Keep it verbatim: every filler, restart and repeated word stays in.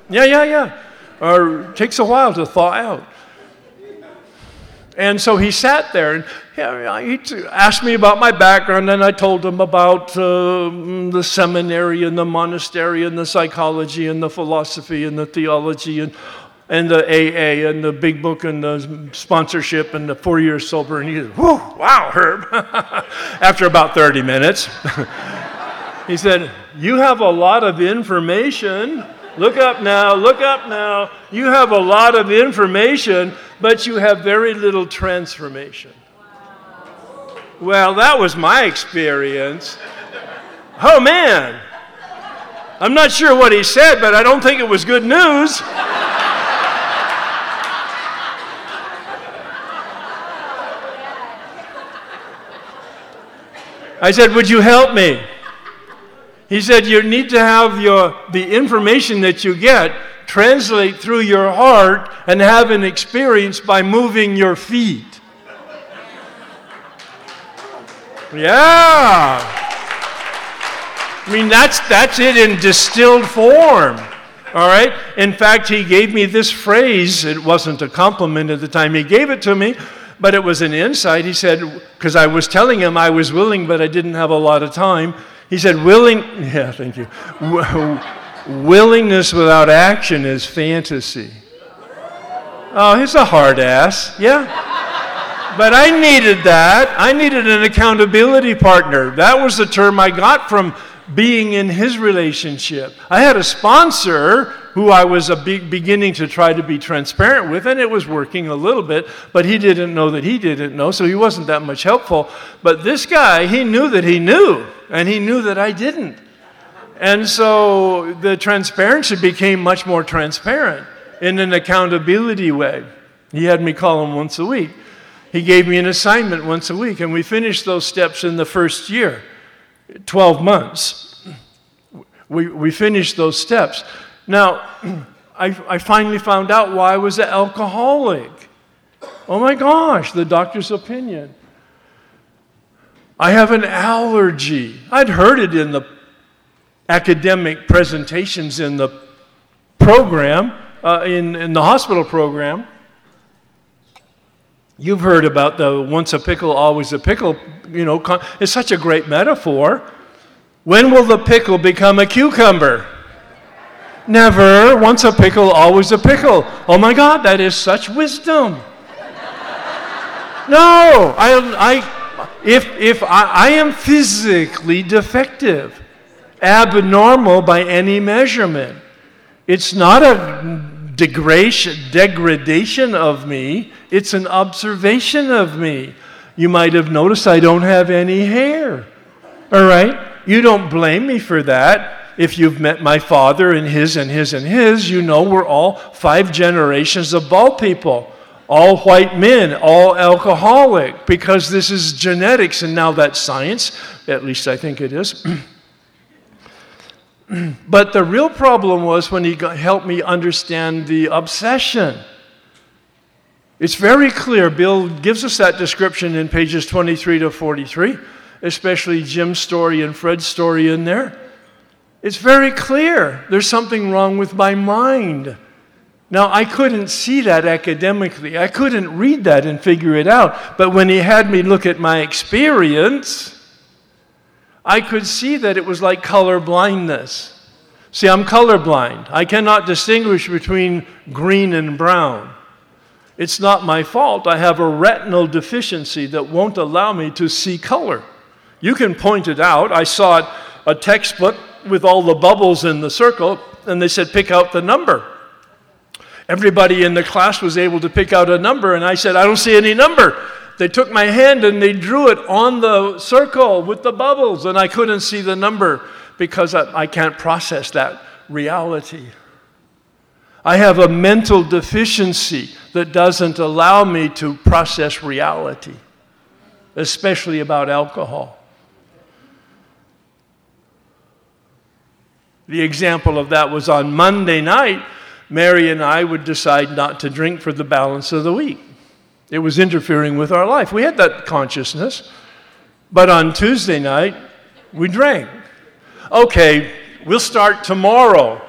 Yeah, yeah, yeah. Or it takes a while to thaw out. And so he sat there and he asked me about my background, and I told him about uh, the seminary and the monastery and the psychology and the philosophy and the theology and and the A A and the big book and the sponsorship and the four years sober. And he said, whew, wow, Herb. After about thirty minutes, he said, you have a lot of information. Look up now, look up now. You have a lot of information, but you have very little transformation. Well, that was my experience. Oh, man. I'm not sure what he said, but I don't think it was good news. I said, would you help me? He said, you need to have your the information that you get translate through your heart and have an experience by moving your feet. Yeah. I mean, that's that's it in distilled form. All right? In fact, he gave me this phrase. It wasn't a compliment at the time he gave it to me, but it was an insight. He said, because I was telling him I was willing, but I didn't have a lot of time. He said, willing, yeah, thank you. Willingness without action is fantasy. Oh, he's a hard ass, yeah. But I needed that. I needed an accountability partner. That was the term I got from being in his relationship. I had a sponsor who I was a be- beginning to try to be transparent with, and it was working a little bit, but he didn't know that he didn't know, so he wasn't that much helpful. But this guy, he knew that he knew, and he knew that I didn't. And so the transparency became much more transparent in an accountability way. He had me call him once a week. He gave me an assignment once a week, and we finished those steps in the first year, twelve months. We, we finished those steps. Now, I, I finally found out why I was an alcoholic. Oh my gosh, the doctor's opinion. I have an allergy. I'd heard it in the academic presentations in the program, uh, in, in the hospital program. You've heard about the once a pickle, always a pickle. You know, it's such a great metaphor. When will the pickle become a cucumber? Never. Once a pickle, always a pickle. Oh my God, that is such wisdom. No, I, I, if if I, I am physically defective, abnormal by any measurement, it's not a degradation, degradation of me. It's an observation of me. You might have noticed I don't have any hair. All right? You don't blame me for that. If you've met my father and his and his and his, you know we're all five generations of bald people. All white men, all alcoholic, because this is genetics, and now that's science. At least I think it is. But the real problem was when he got, helped me understand the obsession. It's very clear. Bill gives us that description in pages twenty-three to forty-three, especially Jim's story and Fred's story in there. It's very clear. There's something wrong with my mind. Now, I couldn't see that academically. I couldn't read that and figure it out. But when he had me look at my experience, I could see that it was like color blindness. See, I'm colorblind. I cannot distinguish between green and brown. It's not my fault. I have a retinal deficiency that won't allow me to see color. You can point it out. I saw it, a textbook with all the bubbles in the circle, and they said, pick out the number. Everybody in the class was able to pick out a number, and I said, I don't see any number. They took my hand and they drew it on the circle with the bubbles, and I couldn't see the number because I, I can't process that reality. I have a mental deficiency that doesn't allow me to process reality, especially about alcohol. The example of that was on Monday night, Mary and I would decide not to drink for the balance of the week. It was interfering with our life. We had that consciousness. But on Tuesday night, we drank. Okay, we'll start tomorrow.